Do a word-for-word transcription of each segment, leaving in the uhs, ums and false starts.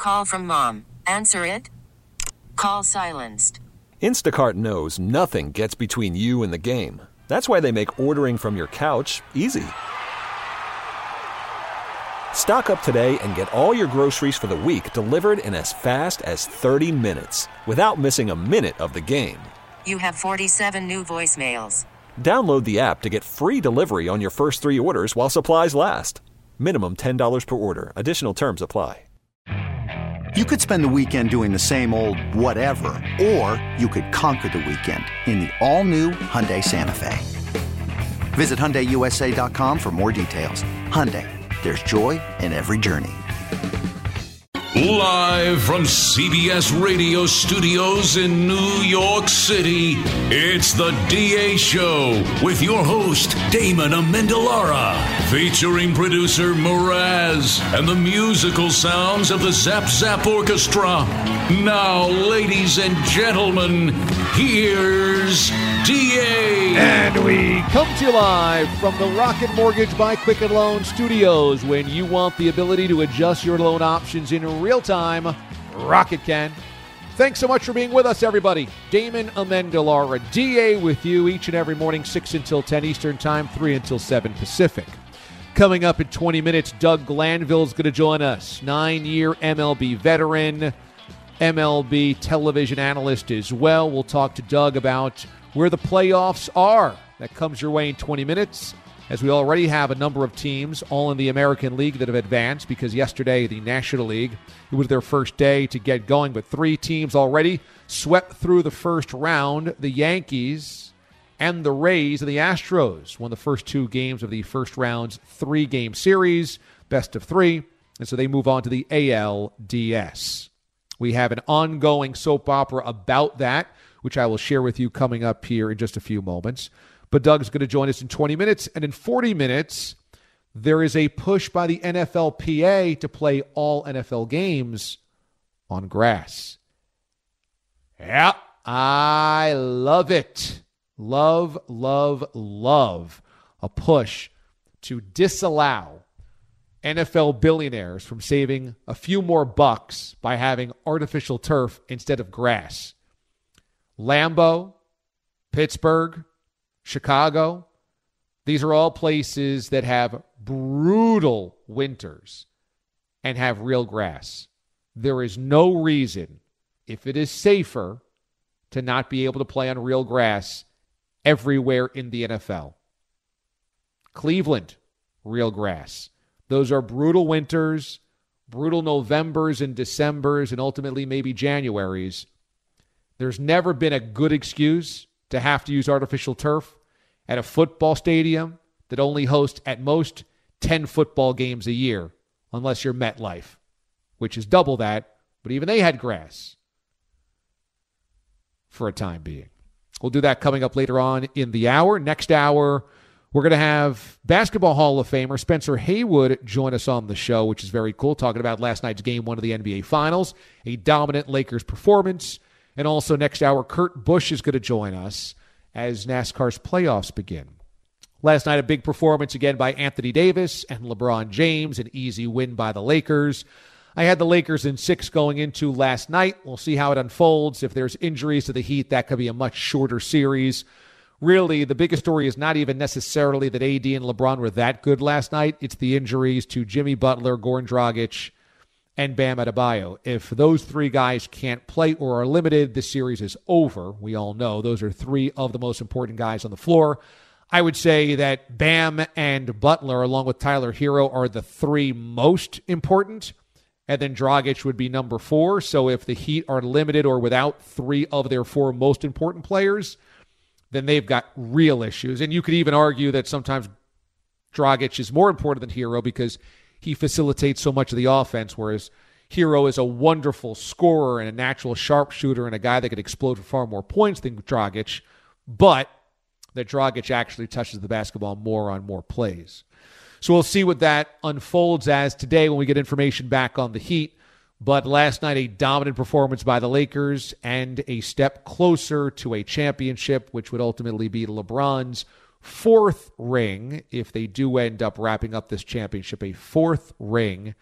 call from mom. Answer it. Call silenced. Instacart knows nothing gets between you and the game. That's why they make ordering from your couch easy. Stock up today and get all your groceries for the week delivered in as fast as thirty minutes without missing a minute of the game. You have forty-seven new voicemails. Download the app to get free delivery on your first three orders while supplies last. Minimum ten dollars per order. Additional terms apply. You could spend the weekend doing the same old whatever, or you could conquer the weekend in the all-new Hyundai Santa Fe. Visit Hyundai U S A dot com for more details. Hyundai, there's joy in every journey. Live from C B S Radio Studios in New York City, it's the D A Show with your host, Damon Amendolara, featuring producer Mraz and the musical sounds of the Zap Zap Orchestra. Now, ladies and gentlemen, here's D A. And we come to you live from the Rocket Mortgage by Quicken Loan Studios. When you want the ability to adjust your loan options in real time, Rocket can. Thanks so much for being with us, everybody. Damon Amendolara, D A, with you each and every morning, six until ten Eastern Time, three until seven Pacific. Coming up in twenty minutes, Doug Glanville is going to join us. Nine-year M L B veteran, M L B television analyst as well. We'll talk to Doug about where the playoffs are. That comes your way in twenty minutes, as we already have a number of teams all in the American League that have advanced, because yesterday the National League, it was their first day to get going, but three teams already swept through the first round. The Yankees and the Rays and the Astros won the first two games of the first round's three-game series, best of three, and so they move on to the A L D S. We have an ongoing soap opera about that, which I will share with you coming up here in just a few moments. But Doug's going to join us in twenty minutes, and in forty minutes, there is a push by the N F L P A to play all N F L games on grass. Yeah, I love it. Love, love, love a push to disallow N F L billionaires from saving a few more bucks by having artificial turf instead of grass. Lambeau, Pittsburgh, Chicago, these are all places that have brutal winters and have real grass. There is no reason, if it is safer, to not be able to play on real grass everywhere in the N F L. Cleveland, real grass. Those are brutal winters, brutal Novembers and Decembers, and ultimately maybe Januaries. There's never been a good excuse to have to use artificial turf at a football stadium that only hosts at most ten football games a year, unless you're MetLife, which is double that, but even they had grass for a time being. We'll do that coming up later on in the hour. Next hour, we're going to have Basketball Hall of Famer Spencer Haywood join us on the show, which is very cool, talking about last night's game one of the N B A Finals, a dominant Lakers performance. And also next hour, Kurt Busch is going to join us as NASCAR's playoffs begin. Last night, a big performance again by Anthony Davis and LeBron James, an easy win by the Lakers. I had the Lakers in six going into last night. We'll see how it unfolds. If there's injuries to the Heat, that could be a much shorter series. Really, the biggest story is not even necessarily that A D and LeBron were that good last night. It's the injuries to Jimmy Butler, Goran Dragic, and Bam Adebayo. If those three guys can't play or are limited, the series is over. We all know those are three of the most important guys on the floor. I would say that Bam and Butler, along with Tyler Hero, are the three most important, and then Dragic would be number four. So if the Heat are limited or without three of their four most important players, then they've got real issues. And you could even argue that sometimes Dragic is more important than Hero because he facilitates so much of the offense, whereas Hero is a wonderful scorer and a natural sharpshooter and a guy that could explode for far more points than Dragic, but that Dragic actually touches the basketball more on more plays. So we'll see what that unfolds as today when we get information back on the Heat. But last night, a dominant performance by the Lakers and a step closer to a championship, which would ultimately be LeBron's fourth ring, if they do end up wrapping up this championship, a fourth ring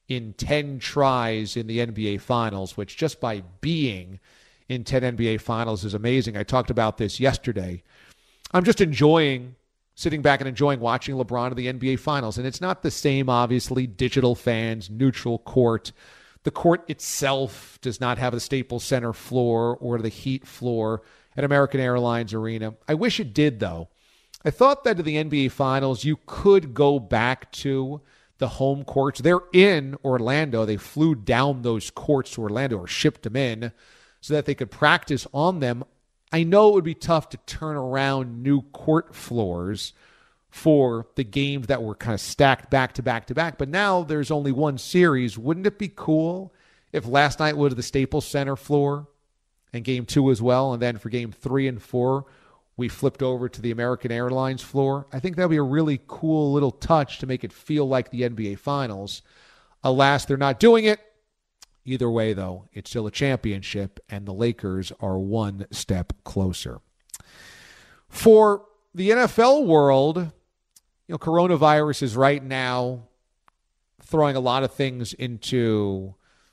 in ten tries in the N B A Finals, which just by being in ten N B A Finals is amazing. I talked about this yesterday. I'm just enjoying sitting back and enjoying watching LeBron in the N B A Finals. And it's not the same, obviously, digital fans, neutral court. The court itself does not have the Staples Center floor or the Heat floor at American Airlines Arena. I wish it did, though. I thought that in the N B A Finals, you could go back to the home courts. They're in Orlando. They flew down those courts to Orlando or shipped them in so that they could practice on them. I know it would be tough to turn around new court floors for the games that were kind of stacked back to back to back. But now there's only one series. Wouldn't it be cool if last night was the Staples Center floor and game two as well, and then for game three and four, we flipped over to the American Airlines floor? I think that would be a really cool little touch to make it feel like the N B A Finals. Alas, they're not doing it. Either way, though, it's still a championship, and the Lakers are one step closer. For the N F L world, you know, coronavirus is right now throwing a lot of things into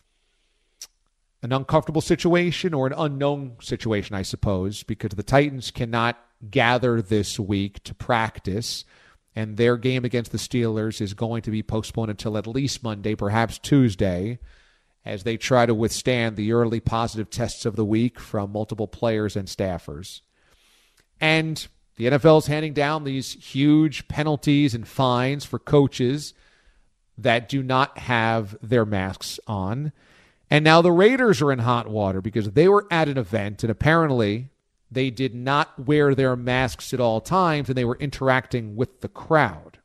an uncomfortable situation or an unknown situation, I suppose, because the Titans cannot gather this week to practice, and their game against the Steelers is going to be postponed until at least Monday, perhaps Tuesday, as they try to withstand the early positive tests of the week from multiple players and staffers. And the N F L is handing down these huge penalties and fines for coaches that do not have their masks on. And now the Raiders are in hot water because they were at an event, and apparently they did not wear their masks at all times, and they were interacting with the crowd.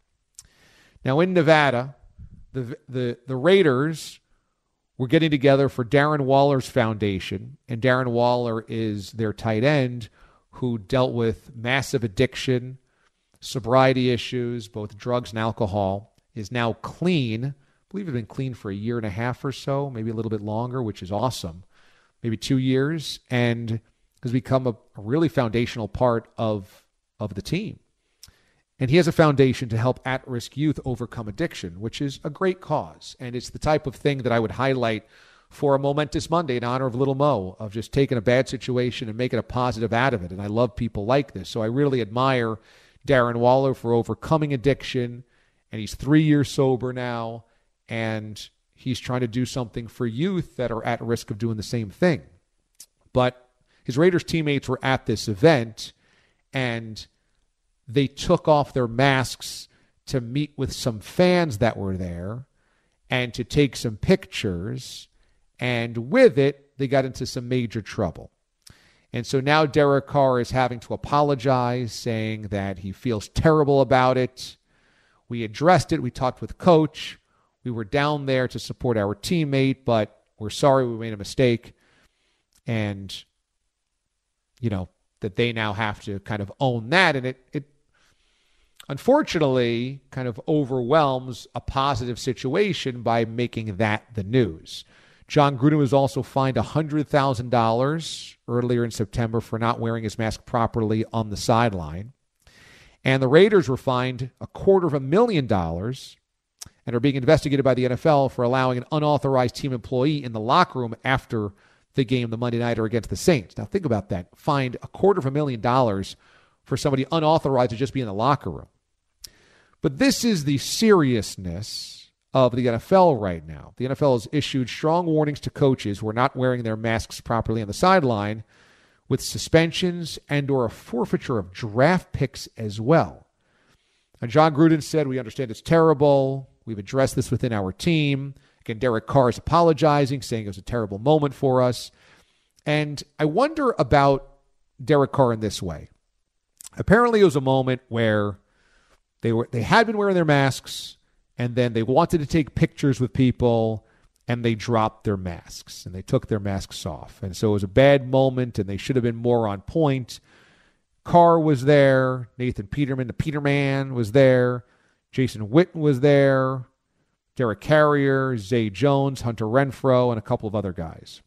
Now in Nevada, the the, the Raiders were getting together for Darren Waller's foundation, and Darren Waller is their tight end who dealt with massive addiction, sobriety issues, both drugs and alcohol, is now clean. I believe he's been clean for a year and a half or so, maybe a little bit longer, which is awesome, maybe two years, and has become a, a really foundational part of, of the team. And he has a foundation to help at-risk youth overcome addiction, which is a great cause. And it's the type of thing that I would highlight for a momentous Monday in honor of Little Mo, of just taking a bad situation and making a positive out of it. And I love people like this. So I really admire Darren Waller for overcoming addiction. And he's three years sober now. And he's trying to do something for youth that are at risk of doing the same thing. But his Raiders teammates were at this event, and they took off their masks to meet with some fans that were there and to take some pictures. And with it, they got into some major trouble. And so now Derek Carr is having to apologize, saying that he feels terrible about it. We addressed it. We talked with Coach. We were down there to support our teammate, but we're sorry we made a mistake. And, you know, that they now have to kind of own that. And it, it unfortunately kind of overwhelms a positive situation by making that the news. John Gruden was also fined one hundred thousand dollars earlier in September for not wearing his mask properly on the sideline. And the Raiders were fined a quarter of a million dollars and are being investigated by the N F L for allowing an unauthorized team employee in the locker room after the game, the Monday nighter against the Saints. Now think about that. Fined a quarter of a million dollars for somebody unauthorized to just be in the locker room. But this is the seriousness of the N F L right now. The N F L has issued strong warnings to coaches who are not wearing their masks properly on the sideline, with suspensions and or a forfeiture of draft picks as well. And John Gruden said, "We understand it's terrible. We've addressed this within our team." Again, Derek Carr is apologizing, saying it was a terrible moment for us. And I wonder about Derek Carr in this way. Apparently it was a moment where they were they had been wearing their masks, and then they wanted to take pictures with people, and they dropped their masks, and they took their masks off. And so it was a bad moment, and they should have been more on point. Carr was there. Nathan Peterman, the Peterman, was there. Jason Witten was there. Derek Carrier, Zay Jones, Hunter Renfrow, and a couple of other guys.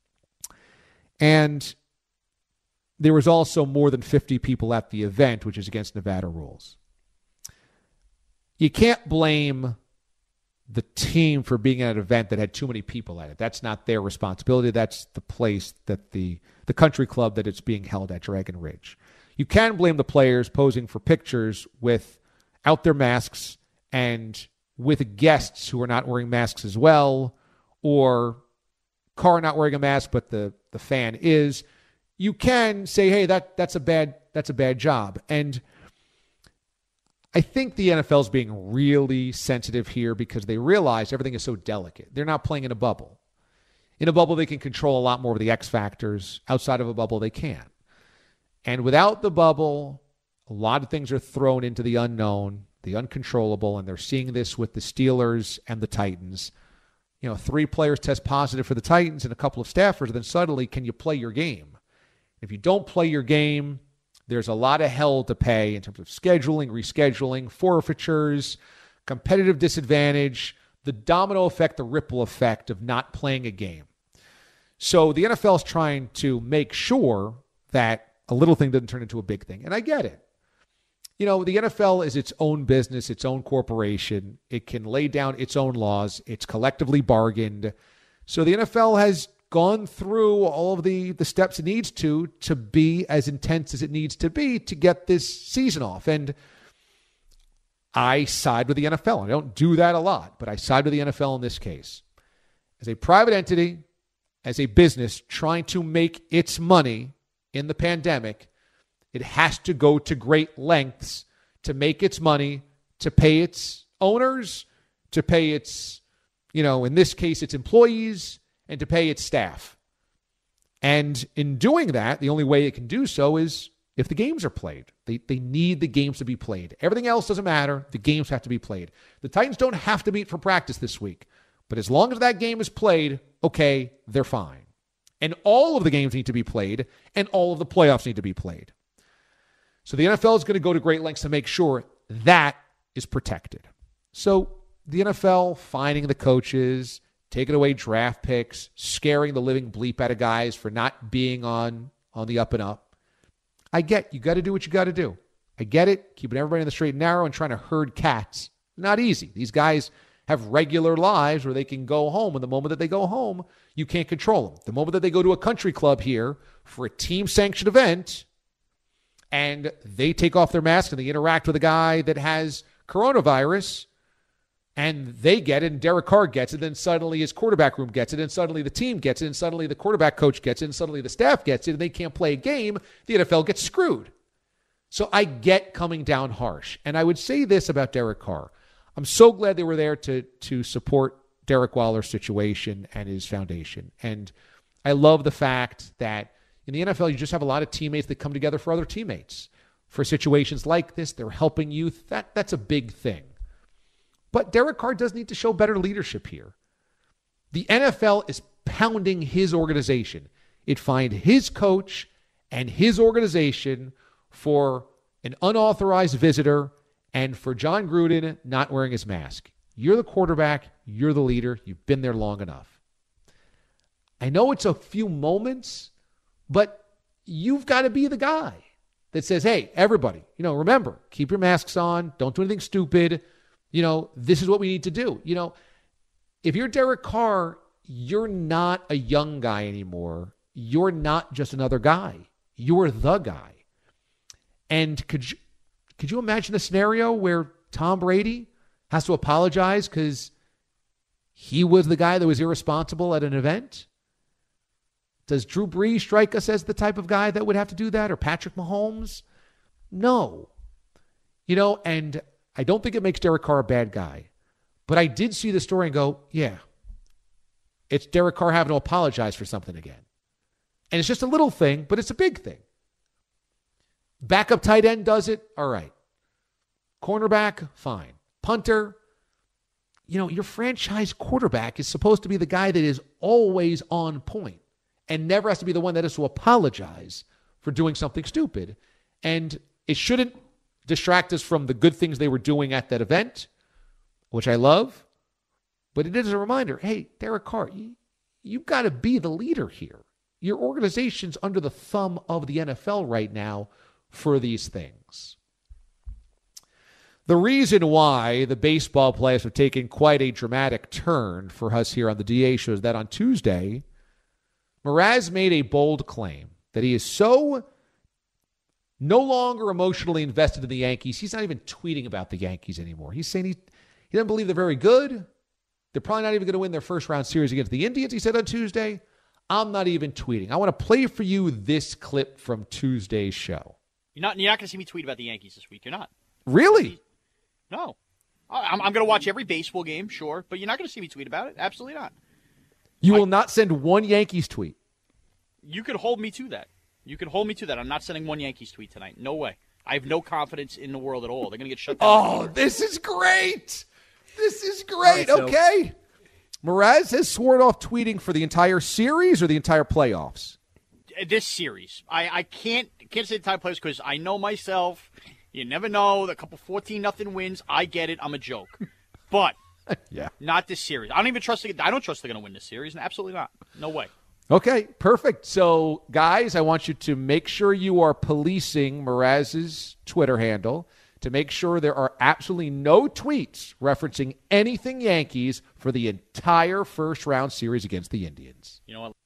And there was also more than fifty people at the event, which is against Nevada rules. You can't blame the team for being at an event that had too many people at it. That's not their responsibility. That's the place that the, the country club that it's being held at, Dragon Ridge. You can blame the players posing for pictures without their masks and with guests who are not wearing masks as well, or Carr not wearing a mask, but the, the fan is. You can say, hey, that that's a bad that's a bad job. And I think the N F L is being really sensitive here because they realize everything is so delicate. They're not playing in a bubble. In a bubble, they can control a lot more of the X factors. Outside of a bubble, they can't. And without the bubble, a lot of things are thrown into the unknown, the uncontrollable, and they're seeing this with the Steelers and the Titans. You know, three players test positive for the Titans and a couple of staffers, then suddenly, can you play your game? If you don't play your game, there's a lot of hell to pay in terms of scheduling, rescheduling, forfeitures, competitive disadvantage, the domino effect, the ripple effect of not playing a game. So the N F L is trying to make sure that a little thing doesn't turn into a big thing. And I get it. You know, the N F L is its own business, its own corporation. It can lay down its own laws. It's collectively bargained. So the N F L has gone through all of the, the steps it needs to to be as intense as it needs to be to get this season off. And I side with the N F L. I don't do that a lot, but I side with the N F L in this case. As a private entity, as a business trying to make its money in the pandemic, it has to go to great lengths to make its money, to pay its owners, to pay its, you know, in this case, its employees, and to pay its staff. And in doing that, the only way it can do so is if the games are played. They they need the games to be played. Everything else doesn't matter. The games have to be played. The Titans don't have to meet for practice this week. But as long as that game is played, okay, they're fine. And all of the games need to be played, and all of the playoffs need to be played. So the N F L is going to go to great lengths to make sure that is protected. So the N F L finding the coaches, taking away draft picks, scaring the living bleep out of guys for not being on, on the up and up. I get you got to do what you got to do. I get it. Keeping everybody in the straight and narrow and trying to herd cats. Not easy. These guys have regular lives where they can go home. And the moment that they go home, you can't control them. The moment that they go to a country club here for a team-sanctioned event and they take off their mask and they interact with a guy that has coronavirus, and they get it, and Derek Carr gets it, then suddenly his quarterback room gets it, and suddenly the team gets it, and suddenly the quarterback coach gets it, and suddenly the staff gets it, and they can't play a game, the N F L gets screwed. So I get coming down harsh. And I would say this about Derek Carr. I'm so glad they were there to, to support Derek Waller's situation and his foundation. And I love the fact that in the N F L, you just have a lot of teammates that come together for other teammates. For situations like this, they're helping youth. That, that's a big thing. But Derek Carr does need to show better leadership here. The N F L is pounding his organization. It fined his coach and his organization for an unauthorized visitor and for John Gruden not wearing his mask. You're the quarterback. You're the leader. You've been there long enough. I know it's a few moments, but you've got to be the guy that says, hey, everybody, you know, remember, keep your masks on. Don't do anything stupid. You know, this is what we need to do. You know, if you're Derek Carr, you're not a young guy anymore. You're not just another guy. You're the guy. And could you, could you imagine a scenario where Tom Brady has to apologize because he was the guy that was irresponsible at an event? Does Drew Brees strike us as the type of guy that would have to do that? Or Patrick Mahomes? No. You know, and I don't think it makes Derek Carr a bad guy. But I did see the story and go, yeah, it's Derek Carr having to apologize for something again. And it's just a little thing, but it's a big thing. Backup tight end does it, all right. Cornerback, fine. Punter, you know, your franchise quarterback is supposed to be the guy that is always on point and never has to be the one that has to apologize for doing something stupid. And it shouldn't distract us from the good things they were doing at that event, which I love. But it is a reminder, hey, Derek Carr, you, you've got to be the leader here. Your organization's under the thumb of the N F L right now for these things. The reason why the baseball players have taken quite a dramatic turn for us here on the D A show is that on Tuesday, Mraz made a bold claim that he is so no longer emotionally invested in the Yankees. He's not even tweeting about the Yankees anymore. He's saying he, he doesn't believe they're very good. They're probably not even going to win their first round series against the Indians, he said on Tuesday. I'm not even tweeting. I want to play for you this clip from Tuesday's show. You're not, you're not going to see me tweet about the Yankees this week. You're not. Really? No. I'm, I'm going to watch every baseball game, sure, but you're not going to see me tweet about it. Absolutely not. You I, will not send one Yankees tweet. You could hold me to that. You could hold me to that. I'm not sending one Yankees tweet tonight. No way. I have no confidence in the world at all. They're going to get shut down. Oh, this is great. This is great. Right, so- okay. Mraz has sworn off tweeting for the entire series or the entire playoffs? This series. I, I can't can't say the entire playoffs because I know myself. You never know. A couple fourteen nothing wins. I get it. I'm a joke. But yeah, not this series. I don't even trust. The, I don't trust they're going to win this series. Absolutely not. No way. Okay, perfect. So, guys, I want you to make sure you are policing Mraz's Twitter handle to make sure there are absolutely no tweets referencing anything Yankees for the entire first-round series against the Indians. You know what?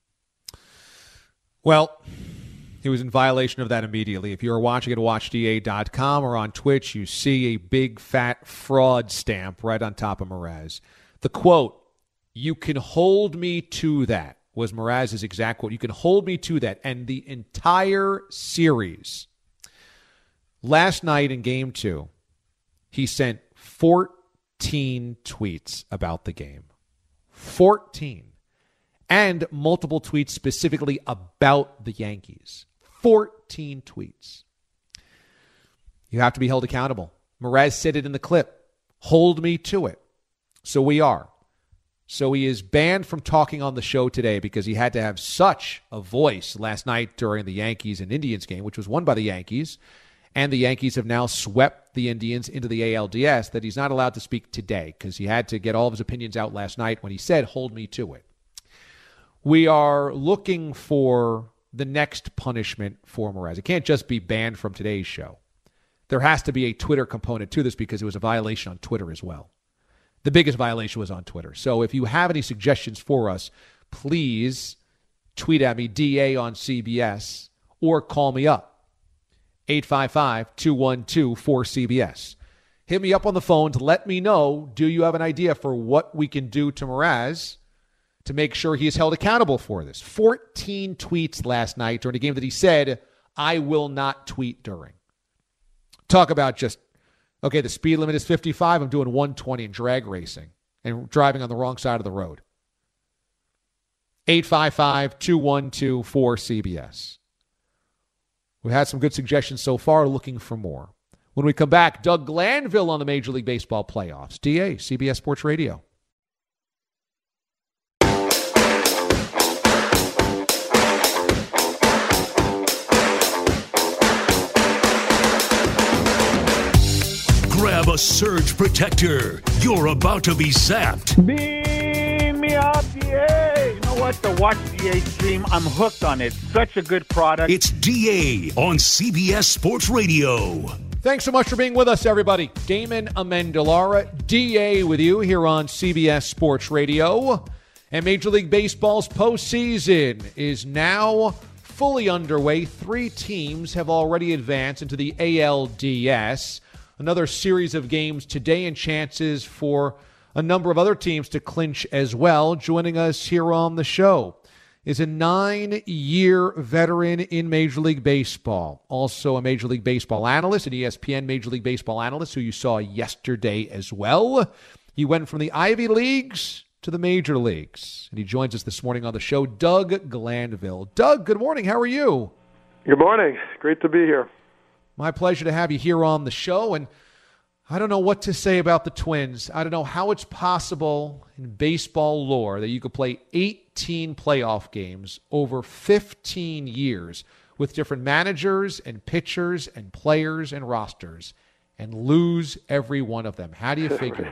Well, he was in violation of that immediately. If you are watching at watch D A dot com or on Twitch, you see a big, fat fraud stamp right on top of Mraz. The quote, "You can hold me to that," was Mraz's exact quote. You can hold me to that. And the entire series, last night in game two, he sent fourteen tweets about the game. fourteen. And multiple tweets specifically about the Yankees. fourteen tweets. You have to be held accountable. Mraz said it in the clip. Hold me to it. So we are. So he is banned from talking on the show today because he had to have such a voice last night during the Yankees and Indians game, which was won by the Yankees. And the Yankees have now swept the Indians into the A L D S, that he's not allowed to speak today because he had to get all of his opinions out last night when he said, hold me to it. We are looking for the next punishment for Mraz. It can't just be banned from today's show. There has to be a Twitter component to this because it was a violation on Twitter as well. The biggest violation was on Twitter. So if you have any suggestions for us, please tweet at me, D A on C B S, or call me up, eight five five, two one two, four C B S. Hit me up on the phone to let me know, do you have an idea for what we can do to Mraz to make sure he is held accountable for this? fourteen tweets last night during a game that he said, I will not tweet during. Talk about just, okay, the speed limit is fifty-five. I'm doing one twenty in drag racing and driving on the wrong side of the road. eight five five, two one two, four C B S. We've had some good suggestions so far, looking for more. When we come back, Doug Glanville on the Major League Baseball playoffs. D A, C B S Sports Radio. Grab a surge protector. You're about to be zapped. Beam me up, D A. You know what? The Watch D A stream, I'm hooked on it. Such a good product. It's D A on C B S Sports Radio. Thanks so much for being with us, everybody. Damon Amendolara, D A with you here on C B S Sports Radio. And Major League Baseball's postseason is now fully underway. Three teams have already advanced into the A L D S. Another series of games today and chances for a number of other teams to clinch as well. Joining us here on the show is a nine-year veteran in Major League Baseball, also a Major League Baseball analyst, an E S P N Major League Baseball analyst who you saw yesterday as well. He went from the Ivy Leagues to the Major Leagues, and he joins us this morning on the show, Doug Glanville. Doug, good morning. How are you? Good morning. Great to be here. My pleasure to have you here on the show, and I don't know what to say about the Twins. I don't know how it's possible in baseball lore that you could play eighteen playoff games over fifteen years with different managers and pitchers and players and rosters and lose every one of them. How do you figure?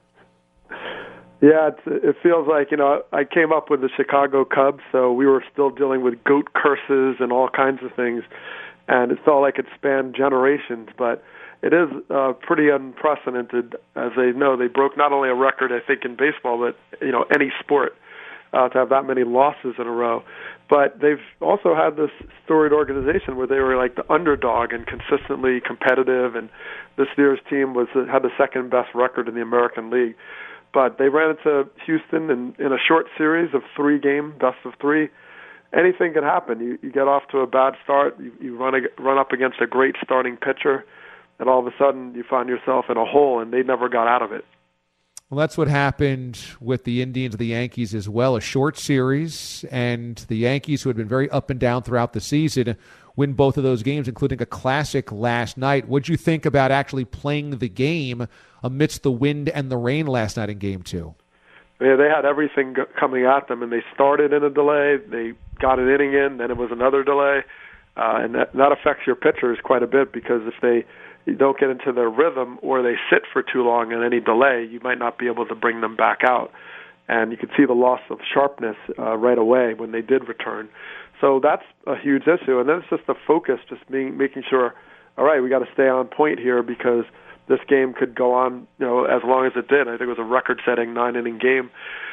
Yeah, it's, it feels like, you know, I came up with the Chicago Cubs, so we were still dealing with goat curses and all kinds of things. And it felt like it spanned generations. But it is uh, pretty unprecedented. As they know, they broke not only a record, I think, in baseball, but you know any sport uh, to have that many losses in a row. But they've also had this storied organization where they were like the underdog and consistently competitive. And this year's team was had the second best record in the American League. But they ran into Houston in, in a short series of three game, best of three. Anything can happen. You, you get off to a bad start, you, you run a, run up against a great starting pitcher, and all of a sudden you find yourself in a hole, and they never got out of it. Well, that's what happened with the Indians and the Yankees as well. A short series, and the Yankees, who had been very up and down throughout the season, win both of those games, including a classic last night. What did you think about actually playing the game amidst the wind and the rain last night in Game Two? Yeah, they had everything go- coming at them, and they started in a delay. They got an inning in, then it was another delay, uh, and that, that affects your pitchers quite a bit because if they you don't get into their rhythm or they sit for too long in any delay, you might not be able to bring them back out. And you could see the loss of sharpness uh, right away when they did return. So that's a huge issue. And then it's just the focus, just being, making sure, all right, we got to stay on point here because this game could go on, you know, as long as it did. I think it was a record-setting nine-inning game.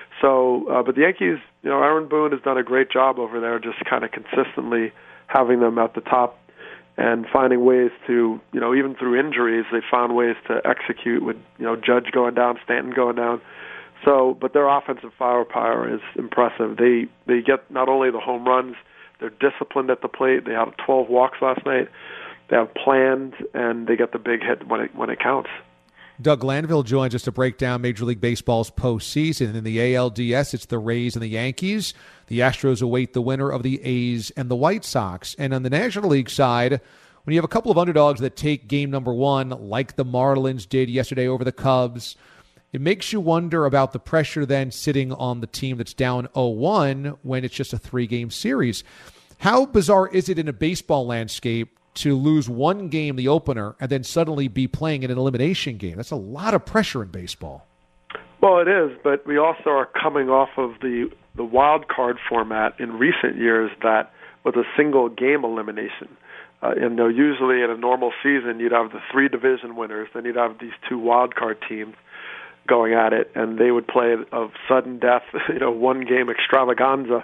So, uh, but the Yankees, you know, Aaron Boone has done a great job over there, just kind of consistently having them at the top and finding ways to, you know, even through injuries, they found ways to execute with, you know, Judge going down, Stanton going down. So, but their offensive firepower is impressive. They they get not only the home runs, they're disciplined at the plate. They had twelve walks last night. They have planned, and they get the big hit when it when it counts. Doug Glanville joins us to break down Major League Baseball's postseason. In the A L D S, it's the Rays and the Yankees. The Astros await the winner of the A's and the White Sox. And on the National League side, when you have a couple of underdogs that take game number one, like the Marlins did yesterday over the Cubs, it makes you wonder about the pressure then sitting on the team that's down oh one when it's just a three-game series. How bizarre is it in a baseball landscape to lose one game, the opener, and then suddenly be playing in an elimination game? That's a lot of pressure in baseball. Well, it is, but we also are coming off of the, the wild card format in recent years that was a single game elimination. Uh, and you know, usually in a normal season, you'd have the three division winners, then you'd have these two wild card teams going at it, and they would play of sudden death, you know, one game extravaganza.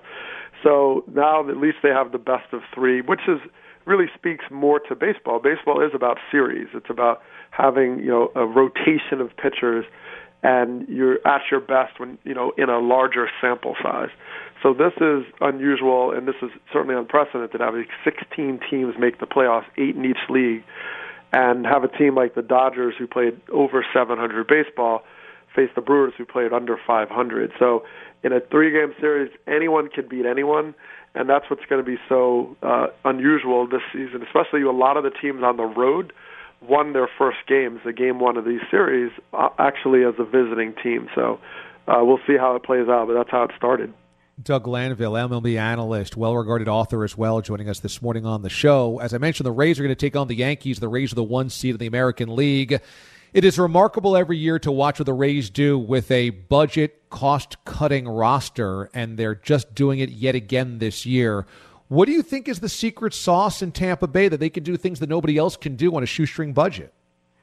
So now at least they have the best of three, which is really speaks more to baseball. Baseball is about series. It's about having, you know, a rotation of pitchers, and you're at your best when, you know, in a larger sample size. So this is unusual, and this is certainly unprecedented. Having sixteen teams make the playoffs, eight in each league, and have a team like the Dodgers, who played over seven hundred baseball, face the Brewers, who played under five hundred. So in a three-game series, anyone can beat anyone, and that's what's going to be so uh, unusual this season, especially a lot of the teams on the road won their first games, the game one of these series, uh, actually as a visiting team. So uh, we'll see how it plays out, but that's how it started. Doug Glanville, M L B analyst, well-regarded author as well, joining us this morning on the show. As I mentioned, the Rays are going to take on the Yankees. The Rays are the one seed in the American League. It is remarkable every year to watch what the Rays do with a budget cost-cutting roster, and they're just doing it yet again this year. What do you think is the secret sauce in Tampa Bay that they can do things that nobody else can do on a shoestring budget?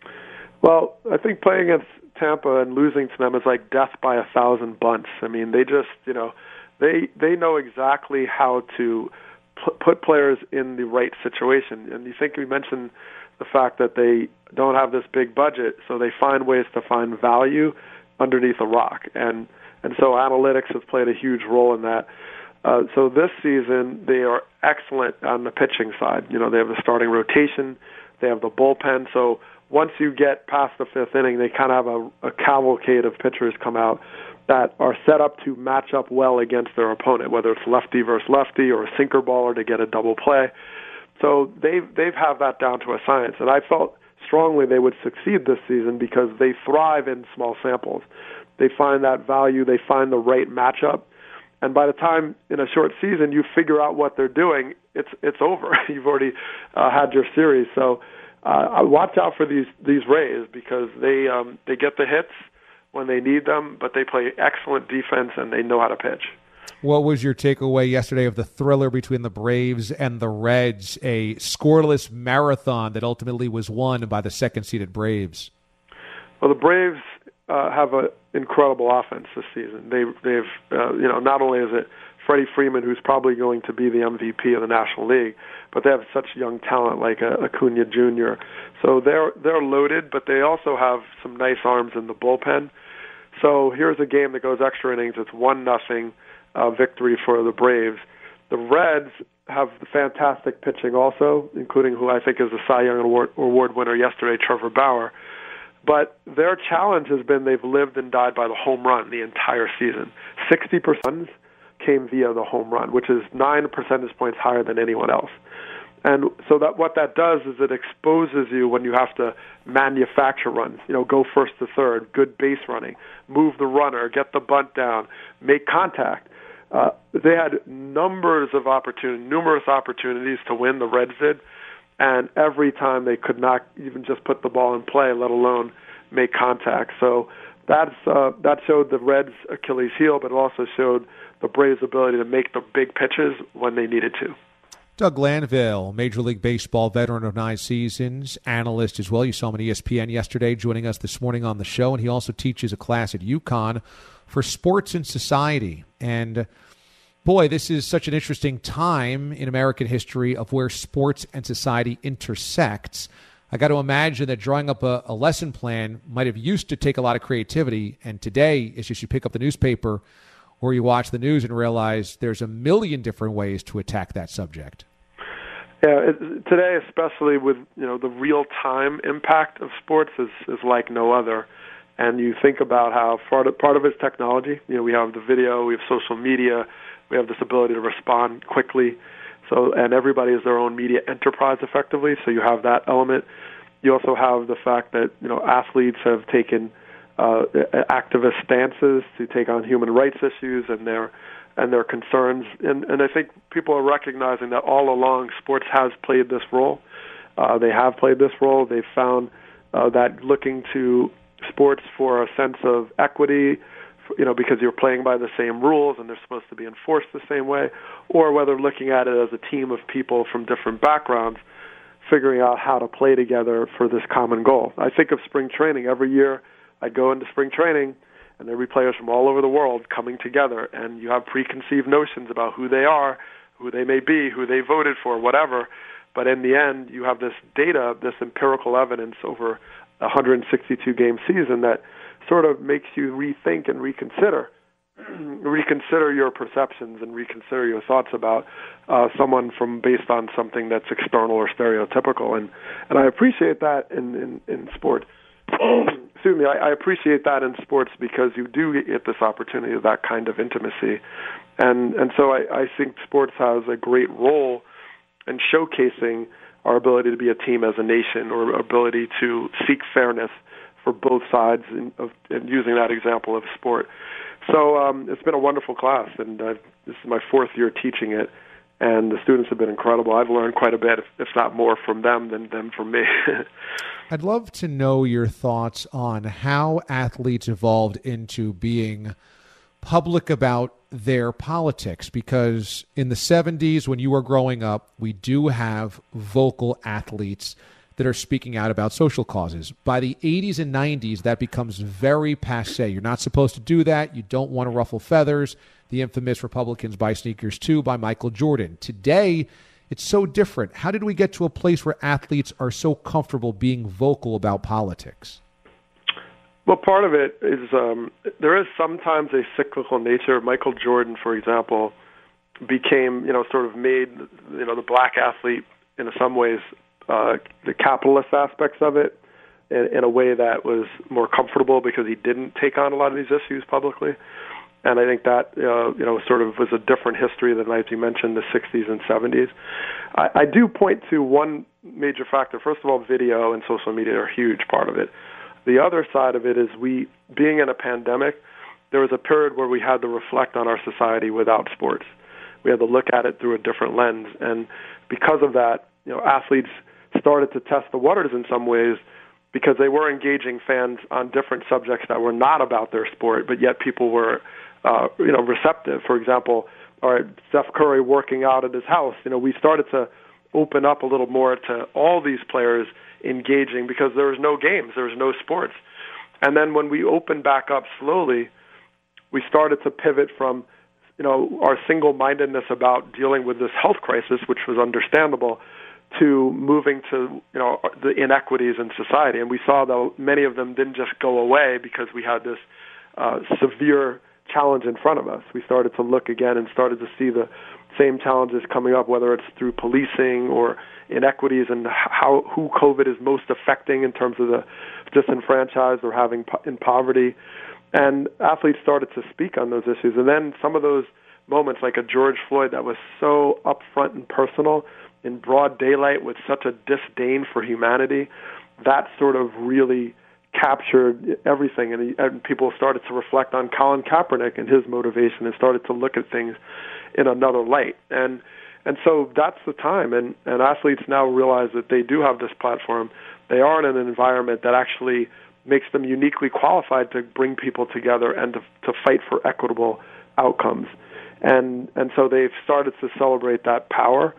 Well, I think playing against Tampa and losing to them is like death by a thousand bunts. I mean, they just, you know, they they know exactly how to p- put players in the right situation. And you think we mentioned the fact that they don't have this big budget, so they find ways to find value underneath a rock. And and so analytics has played a huge role in that. Uh, so this season, they are excellent on the pitching side. You know, they have the starting rotation, they have the bullpen. So once you get past the fifth inning, they kind of have a, a cavalcade of pitchers come out that are set up to match up well against their opponent, whether it's lefty versus lefty or a sinker baller to get a double play. So they've they've have that down to a science, and I felt strongly they would succeed this season because they thrive in small samples. They find that value, they find the right matchup, and by the time in a short season you figure out what they're doing, it's it's over. You've already uh, had your series. So uh, watch out for these these Rays because they um, they get the hits when they need them, but they play excellent defense and they know how to pitch. What was your takeaway yesterday of the thriller between the Braves and the Reds, a scoreless marathon that ultimately was won by the second-seeded Braves? Well, the Braves uh, have an incredible offense this season. They, they've, uh, you know, not only is it Freddie Freeman, who's probably going to be the M V P of the National League, but they have such young talent like uh, Acuna Junior So they're they're loaded, but they also have some nice arms in the bullpen. So here's a game that goes extra innings. It's one nothing uh, victory for the Braves. The Reds have fantastic pitching also, including who I think is the Cy Young Award, award winner yesterday, Trevor Bauer. But their challenge has been they've lived and died by the home run the entire season. sixty percent came via the home run, which is nine percentage points higher than anyone else. And so that what that does is it exposes you when you have to manufacture runs, you know, go first to third, good base running, move the runner, get the bunt down, make contact. Uh, they had numbers of opportunities, numerous opportunities to win, the Reds did, and every time they could not even just put the ball in play, let alone make contact. So that's uh, that showed the Reds' Achilles heel, but it also showed the Braves' ability to make the big pitches when they needed to. Doug Glanville, Major League Baseball veteran of nine seasons, analyst as well. You saw him on E S P N yesterday, joining us this morning on the show, and he also teaches a class at UConn for sports and society. And boy, this is such an interesting time in American history of where sports and society intersects. I got to imagine that drawing up a, a lesson plan might have used to take a lot of creativity, and today it's just you pick up the newspaper or you watch the news and realize there's a million different ways to attack that subject. Yeah, it, today, especially with you know the real-time impact of sports is, is like no other. And you think about how part of, part of it is technology. You know, we have the video, we have social media, we have this ability to respond quickly. So, and everybody is their own media enterprise effectively. So you have that element. You also have the fact that you know athletes have taken uh, activist stances to take on human rights issues and their and their concerns. And, and I think people are recognizing that all along sports has played this role. Uh, they have played this role. They've found uh, that looking to sports for a sense of equity, you know, because you're playing by the same rules and they're supposed to be enforced the same way, or whether looking at it as a team of people from different backgrounds, figuring out how to play together for this common goal. I think of spring training. Every year I go into spring training, and there be players from all over the world coming together, and you have preconceived notions about who they are, who they may be, who they voted for, whatever. But in the end, you have this data, this empirical evidence over a one hundred sixty-two game season that sort of makes you rethink and reconsider, reconsider your perceptions and reconsider your thoughts about uh, someone from based on something that's external or stereotypical. And and I appreciate that in in, in sport. Excuse me, I, I appreciate that in sports because you do get this opportunity of that kind of intimacy. And and so I, I think sports has a great role in showcasing our ability to be a team as a nation, or ability to seek fairness for both sides, in, of, and using that example of sport. So um, it's been a wonderful class, and uh, this is my fourth year teaching it, and the students have been incredible. I've learned quite a bit, if, if not more from them than them from me. I'd love to know your thoughts on how athletes evolved into being public about their politics, because in the seventies, when you were growing up, we do have vocal athletes that are speaking out about social causes. By the eighties and nineties, that becomes very passé. You're not supposed to do that. You don't want to ruffle feathers. The infamous Republicans Buy Sneakers Too by Michael Jordan. Today, it's so different. How did we get to a place where athletes are so comfortable being vocal about politics? Well, part of it is um, there is sometimes a cyclical nature. Michael Jordan, for example, became, you know, sort of made, you know, the black athlete in some ways uh, the capitalist aspects of it in, in a way that was more comfortable because he didn't take on a lot of these issues publicly. And I think that, uh, you know, sort of was a different history than, as you mentioned, the sixties and seventies. I, I do point to one major factor. First of all, video and social media are a huge part of it. The other side of it is we, being in a pandemic, there was a period where we had to reflect on our society without sports. We had to look at it through a different lens. And because of that, you know, athletes started to test the waters in some ways because they were engaging fans on different subjects that were not about their sport, but yet people were uh, you know, receptive. For example, all right, Steph Curry working out at his house. You know, we started to open up a little more to all these players engaging because there was no games, there was no sports. And then when we opened back up slowly, we started to pivot from, you know, our single-mindedness about dealing with this health crisis, which was understandable, to moving to, you know, the inequities in society. And we saw that many of them didn't just go away because we had this uh, severe challenge in front of us. We started to look again and started to see the same challenges coming up, whether it's through policing or inequities and how who COVID is most affecting in terms of the disenfranchised or having po- in poverty. And athletes started to speak on those issues. And then some of those moments, like a George Floyd that was so upfront and personal in broad daylight with such a disdain for humanity, that sort of really captured everything. And, he, and people started to reflect on Colin Kaepernick and his motivation and started to look at things in another light. And and so that's the time. And, and athletes now realize that they do have this platform. They are in an environment that actually makes them uniquely qualified to bring people together and to, to fight for equitable outcomes. And and so they've started to celebrate that power.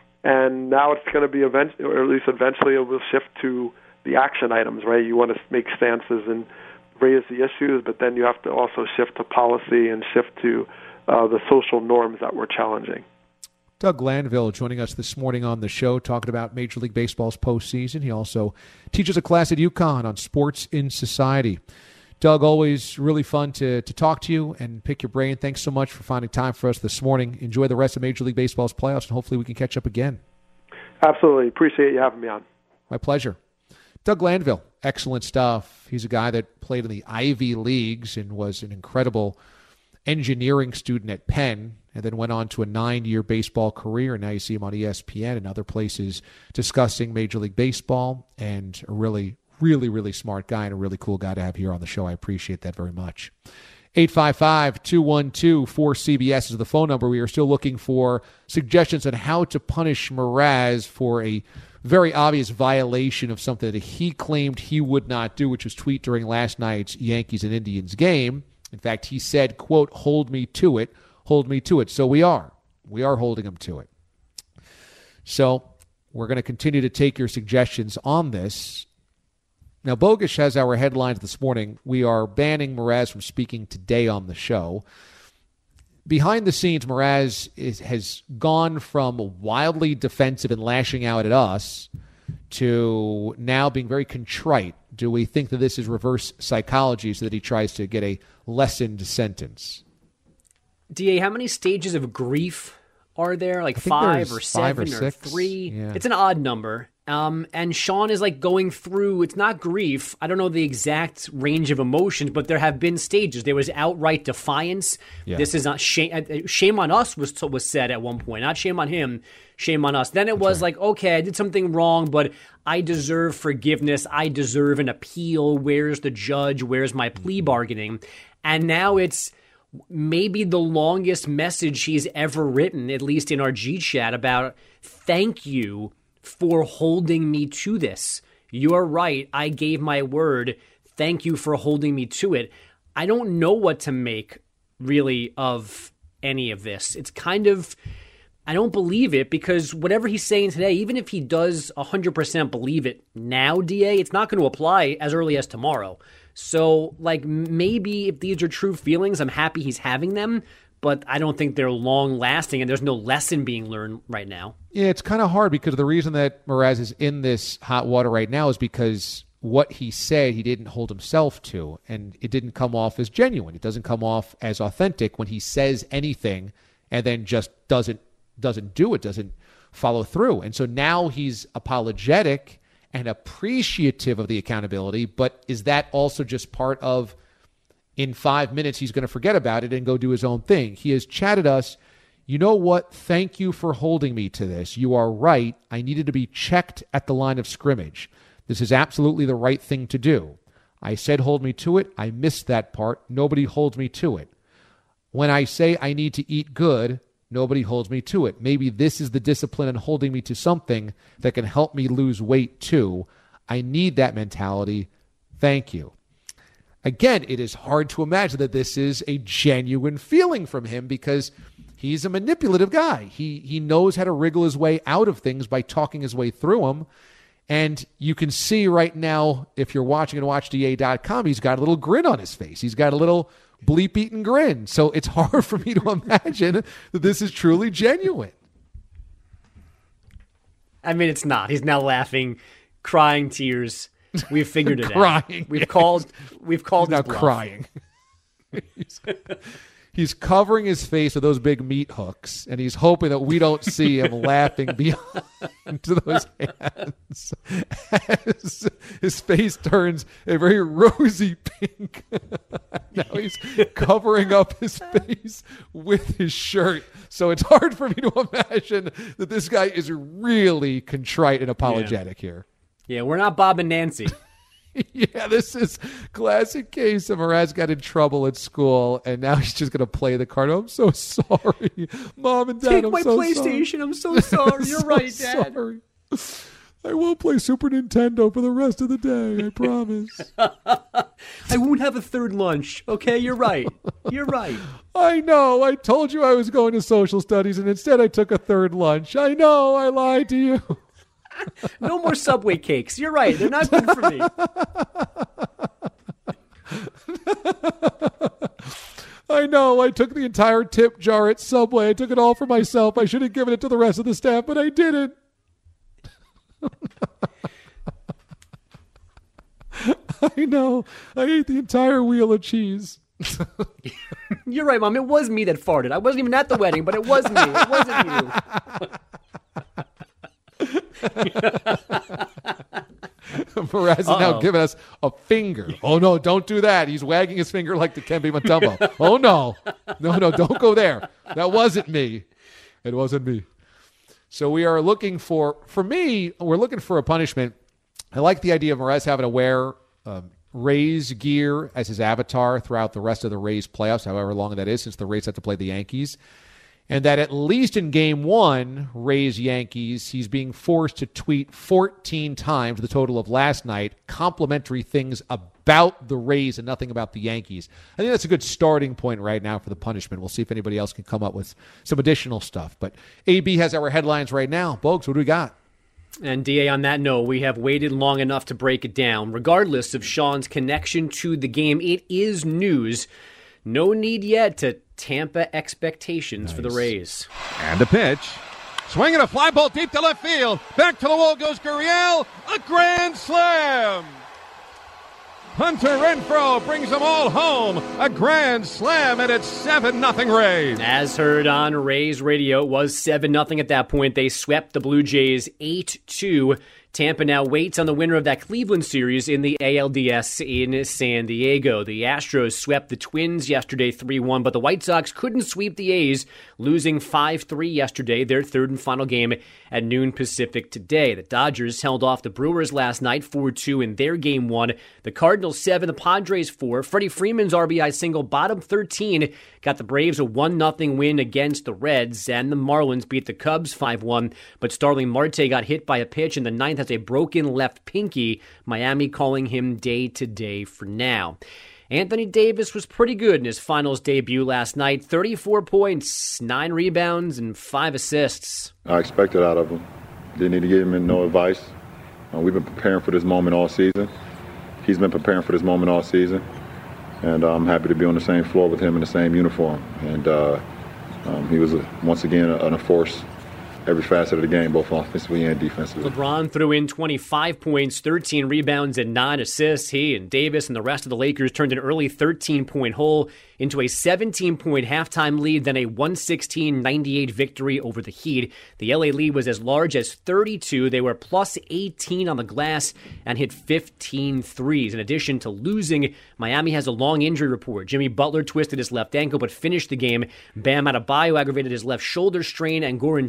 And now it's going to be eventually, or at least eventually, it will shift to the action items, right? You want to make stances and raise the issues, but then you have to also shift to policy and shift to uh, the social norms that we're challenging. Doug Glanville joining us this morning on the show, talking about Major League Baseball's postseason. He also teaches a class at UConn on sports in society. Doug, always really fun to, to talk to you and pick your brain. Thanks so much for finding time for us this morning. Enjoy the rest of Major League Baseball's playoffs, and hopefully we can catch up again. Absolutely. Appreciate you having me on. My pleasure. Doug Glanville, excellent stuff. He's a guy that played in the Ivy Leagues and was an incredible engineering student at Penn, and then went on to a nine-year baseball career. And now you see him on E S P N and other places discussing Major League Baseball, and a really, really, really smart guy and a really cool guy to have here on the show. I appreciate that very much. eight five five, two one two, four C B S is the phone number. We are still looking for suggestions on how to punish Mraz for a very obvious violation of something that he claimed he would not do, which was tweet during last night's Yankees and Indians game. In fact, he said, quote, hold me to it, hold me to it. So we are. We are holding him to it. So we're going to continue to take your suggestions on this. Now, Bogusch has our headlines this morning. We are banning Mraz from speaking today on the show. Behind the scenes, Mraz is, has gone from wildly defensive and lashing out at us to now being very contrite. Do we think that this is reverse psychology so that he tries to get a lessened sentence? D A, how many stages of grief are there? Like five or seven five or, or three? Yeah. It's an odd number. Um, and Sean is like going through, it's not grief. I don't know the exact range of emotions, but there have been stages. There was outright defiance. Yeah. This is not shame. Shame on us was was said at one point. Not shame on him, shame on us. Then it That's was right. like, okay, I did something wrong, but I deserve forgiveness. I deserve an appeal. Where's the judge? Where's my plea bargaining? And now it's maybe the longest message he's ever written, at least in our G chat, about thank you for holding me to this. You're right. I gave my word. Thank you for holding me to it. I don't know what to make, really, of any of this. It's kind of, I don't believe it, because whatever he's saying today, even if he does one hundred percent believe it now, D A, it's not going to apply as early as tomorrow. So, like, maybe if these are true feelings, I'm happy he's having them, but I don't think they're long-lasting, and there's no lesson being learned right now. Yeah, it's kind of hard, because the reason that Mraz is in this hot water right now is because what he said he didn't hold himself to, and it didn't come off as genuine. It doesn't come off as authentic when he says anything and then just doesn't doesn't do it, doesn't follow through. And so now he's apologetic and appreciative of the accountability, but is that also just part of, in five minutes, he's going to forget about it and go do his own thing? He has chatted us, you know what, thank you for holding me to this. You are right. I needed to be checked at the line of scrimmage. This is absolutely the right thing to do. I said hold me to it. I missed that part. Nobody holds me to it. When I say I need to eat good, nobody holds me to it. Maybe this is the discipline in holding me to something that can help me lose weight too. I need that mentality. Thank you. again, it is hard to imagine that this is a genuine feeling from him because he's a manipulative guy. He he knows how to wriggle his way out of things by talking his way through them. And you can see right now, if you're watching on watch D A dot com, he's got a little grin on his face. He's got a little bleep-eaten grin. So it's hard for me to imagine that this is truly genuine. I mean, it's not. He's now laughing, crying tears. We've figured it crying, out. We've yes. called. We've called. He's now bluff. crying. he's, he's covering his face with those big meat hooks, and he's hoping that we don't see him laughing behind those hands as his face turns a very rosy pink. Now he's covering up his face with his shirt. So it's hard for me to imagine that this guy is really contrite and apologetic yeah. here. Yeah, we're not Bob and Nancy. Yeah, this is classic case of Mraz got in trouble at school, and now he's just going to play the card. I'm so sorry, Mom and Dad. Take I'm my so PlayStation. Sorry. I'm so sorry. You're so right, Dad. Sorry. I won't play Super Nintendo for the rest of the day, I promise. I won't have a third lunch. Okay, you're right. You're right. I know. I told you I was going to social studies, and instead I took a third lunch. I know. I lied to you. No more Subway cakes. You're right. They're not good for me. I know. I took the entire tip jar at Subway. I took it all for myself. I should have given it to the rest of the staff, but I didn't. I know. I ate the entire wheel of cheese. You're right, Mom. It was me that farted. I wasn't even at the wedding, but it was me. It wasn't you. Mraz is now Uh-oh. giving us a finger. Oh, no, don't do that. He's wagging his finger like the Kembe Mutombo. Oh, no. No, no, don't go there. That wasn't me. It wasn't me. So we are looking for, for me, we're looking for a punishment. I like the idea of Mraz having to wear um, Rays gear as his avatar throughout the rest of the Rays playoffs, however long that is, since the Rays have to play the Yankees. And that at least in game one, Rays Yankees, he's being forced to tweet fourteen times, the total of last night, complimentary things about the Rays and nothing about the Yankees. I think that's a good starting point right now for the punishment. We'll see if anybody else can come up with some additional stuff. But A B has our headlines right now. Bogues, what do we got? And D A, on that note, we have waited long enough to break it down. Regardless of Sean's connection to the game, it is news. No need yet to tamper expectations nice. For the Rays. And a pitch. Swinging a fly ball deep to left field. Back to the wall goes Gurriel. A grand slam. Hunter Renfroe brings them all home. A grand slam, and it's seven nothing Rays. As heard on Rays radio, it was seven nothing at that point. They swept the Blue Jays eight two. Tampa now waits on the winner of that Cleveland series in the A L D S in San Diego. The Astros swept the Twins yesterday three one, but the White Sox couldn't sweep the A's, losing five three yesterday, their third and final game at noon Pacific today. The Dodgers held off the Brewers last night four two in their game one. The Cardinals seven, the Padres four. Freddie Freeman's R B I single, bottom thirteen, got the Braves a one nothing win against the Reds, and the Marlins beat the Cubs five one, but Starling Marte got hit by a pitch in the ninth, a broken left pinky, Miami calling him day-to-day for now. Anthony Davis was pretty good in his finals debut last night. thirty-four points, nine rebounds, and five assists. I expected out of him. Didn't need to give him no advice. Uh, we've been preparing for this moment all season. He's been preparing for this moment all season. And uh, I'm happy to be on the same floor with him in the same uniform. And uh, um, he was, a, once again, a, a force every facet of the game, both offensively and defensively. LeBron threw in twenty-five points, thirteen rebounds, and nine assists. He and Davis and the rest of the Lakers turned an early thirteen-point hole into a seventeen-point halftime lead, then a one sixteen ninety-eight victory over the Heat. The L A lead was as large as thirty-two. They were plus eighteen on the glass and hit fifteen threes. In addition to losing, Miami has a long injury report. Jimmy Butler twisted his left ankle but finished the game. Bam Adebayo aggravated his left shoulder strain, and Goran Dragic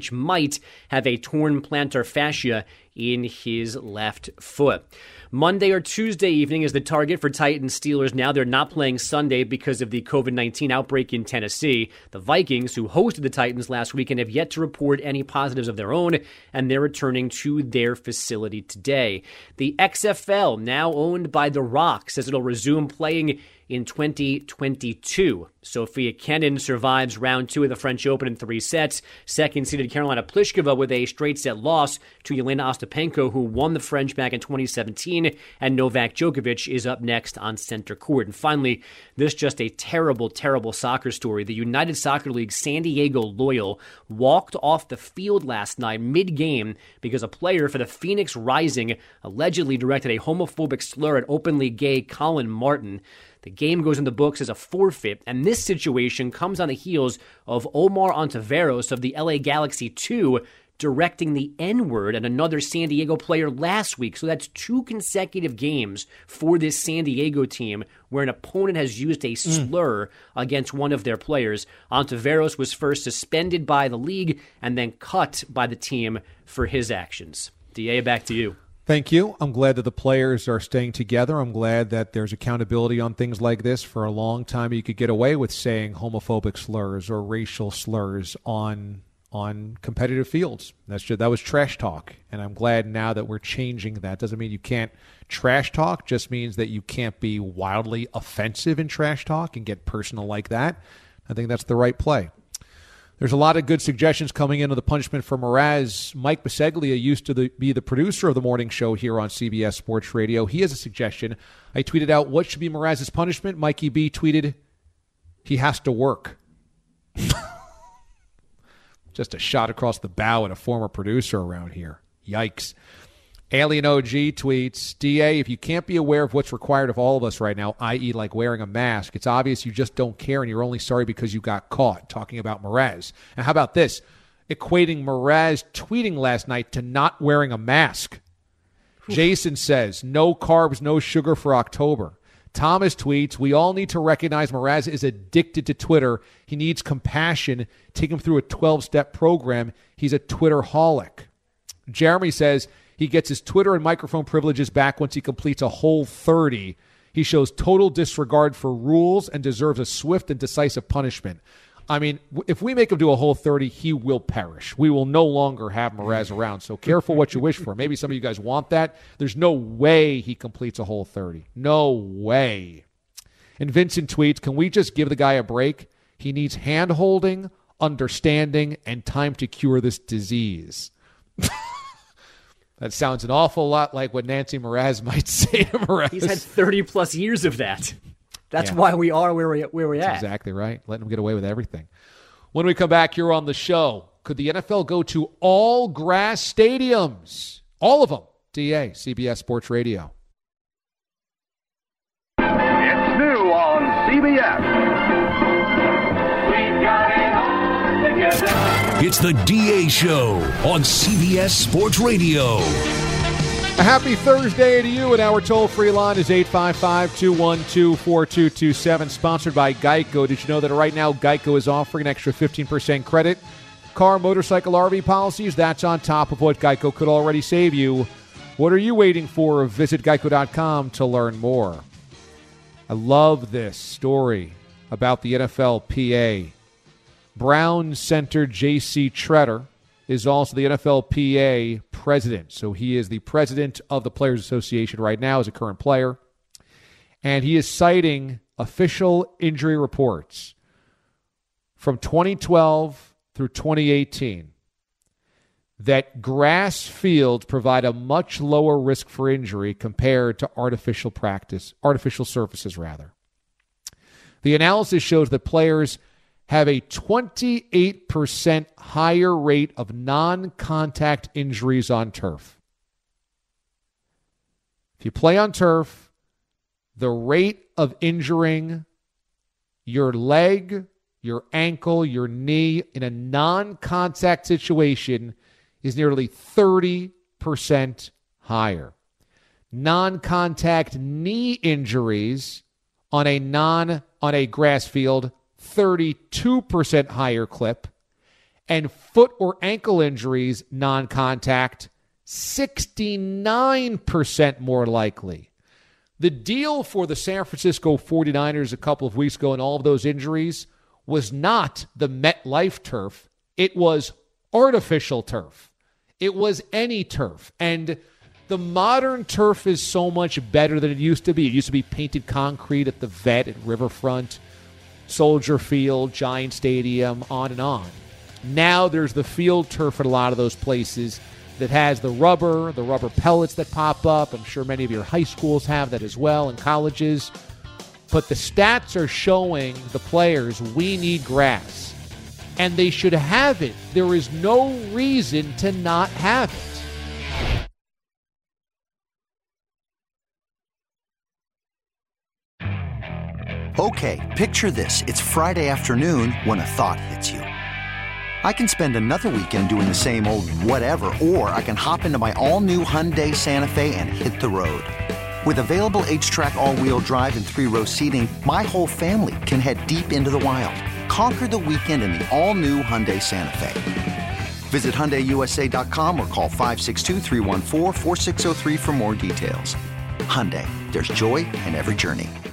Djokovic might have a torn plantar fascia in his left foot. Monday or Tuesday evening is the target for Titans Steelers. Now they're not playing Sunday because of the covid nineteen outbreak in Tennessee. The Vikings, who hosted the Titans last weekend, have yet to report any positives of their own, and they're returning to their facility today. The X F L, now owned by The Rock, says it'll resume playing in twenty twenty-two. Sophia Kenin survives round two of the French Open in three sets. Second-seeded Karolina Pliskova with a straight-set loss to Yelena Ostapenko, who won the French back in twenty seventeen, and Novak Djokovic is up next on center court. And finally, this just a terrible, terrible soccer story. The United Soccer League San Diego Loyal walked off the field last night mid-game because a player for the Phoenix Rising allegedly directed a homophobic slur at openly gay Colin Martin. The game goes in the books as a forfeit, and this situation comes on the heels of Omar Ontiveros of the L A Galaxy two directing the N-word at another San Diego player last week. So that's two consecutive games for this San Diego team where an opponent has used a slur mm. against one of their players. Ontiveros was first suspended by the league and then cut by the team for his actions. D A, back to you. Thank you. I'm glad that the players are staying together. I'm glad that there's accountability on things like this. For a long time, you could get away with saying homophobic slurs or racial slurs on on competitive fields. That's just, that was trash talk, and I'm glad now that we're changing that. Doesn't mean you can't trash talk, just means that you can't be wildly offensive in trash talk and get personal like that. I think that's the right play. There's a lot of good suggestions coming in on the punishment for Mraz. Mike Biseglia used to the, be the producer of the morning show here on C B S Sports Radio. He has a suggestion. I tweeted out, what should be Mraz's punishment? Mikey B tweeted, he has to work. Just a shot across the bow at a former producer around here. Yikes. Alien O G tweets, D A, if you can't be aware of what's required of all of us right now, that is like wearing a mask, it's obvious you just don't care and you're only sorry because you got caught, talking about Mraz. And how about this? Equating Mraz tweeting last night to not wearing a mask. Oof. Jason says, no carbs, no sugar for October. Thomas tweets, we all need to recognize Mraz is addicted to Twitter. He needs compassion. Take him through a twelve-step program. He's a Twitterholic. Jeremy says, he gets his Twitter and microphone privileges back once he completes a whole thirty. He shows total disregard for rules and deserves a swift and decisive punishment. I mean, if we make him do a whole thirty, he will perish. We will no longer have Mraz around. So careful what you wish for. Maybe some of you guys want that. There's no way he completes a whole thirty. No way. And Vincent tweets, can we just give the guy a break? He needs hand-holding, understanding, and time to cure this disease. That sounds an awful lot like what Nancy Mraz might say to Mraz. He's had thirty-plus years of that. That's yeah. why we are where, we, where we're That's at. Exactly right. Letting him get away with everything. When we come back here on the show, could the N F L go to all grass stadiums? All of them. D A, C B S Sports Radio. It's new on C B S. We've got it all together. It's the D A Show on C B S Sports Radio. A happy Thursday to you, and our toll-free line is eight five five, two one two, four two two seven, sponsored by Geico. Did you know that right now Geico is offering an extra fifteen percent credit? Car, motorcycle, R V policies, that's on top of what Geico could already save you. What are you waiting for? Visit geico dot com to learn more. I love this story about the N F L P A. Brown center J C Tretter is also the N F L P A president. So he is the president of the Players Association right now as a current player. And he is citing official injury reports from twenty twelve through twenty eighteen that grass fields provide a much lower risk for injury compared to artificial practice, artificial surfaces rather. The analysis shows that players have a twenty-eight percent higher rate of non-contact injuries on turf. If you play on turf, the rate of injuring your leg, your ankle, your knee in a non-contact situation is nearly thirty percent higher. Non-contact knee injuries on a non on a grass field, thirty-two percent higher clip, And foot or ankle injuries, non-contact, sixty-nine percent more likely. The deal for the San Francisco forty-niners a couple of weeks ago and all of those injuries was not the MetLife turf. It was artificial turf. It was any turf. And the modern turf is so much better than it used to be. It used to be painted concrete at the Vet at Riverfront, Soldier Field, Giant Stadium, on and on. Now there's the field turf at a lot of those places that has the rubber, the rubber pellets that pop up. I'm sure many of your high schools have that as well, and colleges. But the stats are showing the players we need grass, and they should have it. There is no reason to not have it. Okay, picture this. It's Friday afternoon when a thought hits you. I can spend another weekend doing the same old whatever, or I can hop into my all-new Hyundai Santa Fe and hit the road. With available H-Track all-wheel drive and three-row seating, my whole family can head deep into the wild. Conquer the weekend in the all-new Hyundai Santa Fe. Visit Hyundai U S A dot com or call five six two, three one four, four six zero three for more details. Hyundai, there's joy in every journey.